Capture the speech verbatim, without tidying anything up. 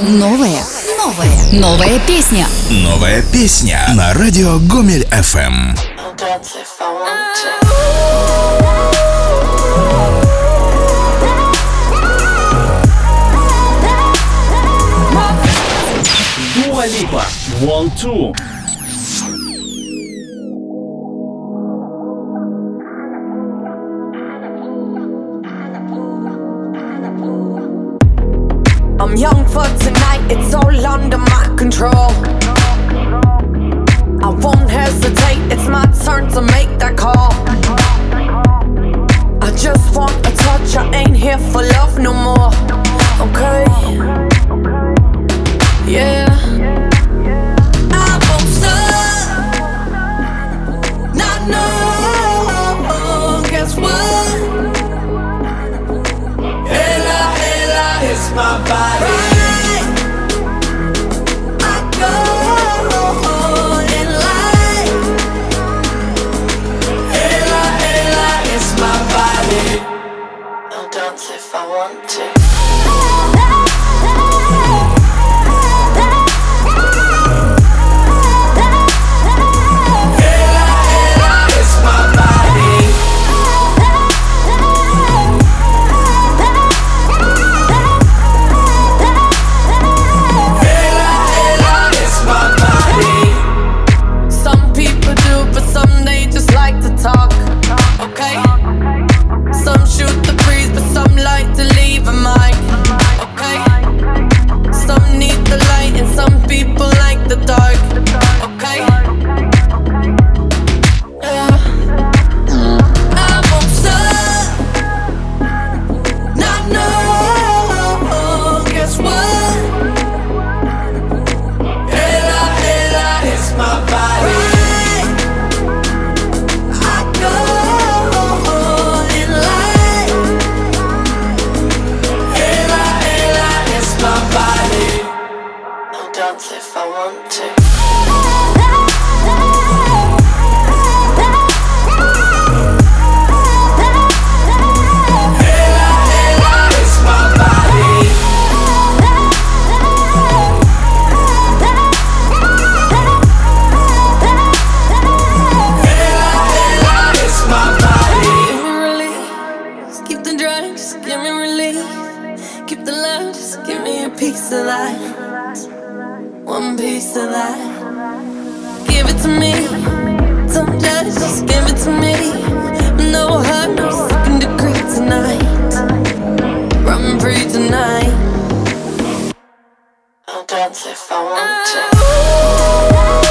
Новое, новое, новая песня. Новая песня на радио Гомель эф эм. Dua Lipa, One Two. I'm young for tonight, it's all under my control. I won't hesitate, it's my turn to make that call. I just want a touch, I ain't here for love no more. Okay, yeah. I won't stop, not no, guess what? Ella, Ella is my body. If I want to. If I want to. One piece of that. Give it to me. Don't judge, just give it to me. No hurt, no second degree tonight. Run free tonight. I'll dance if I want to.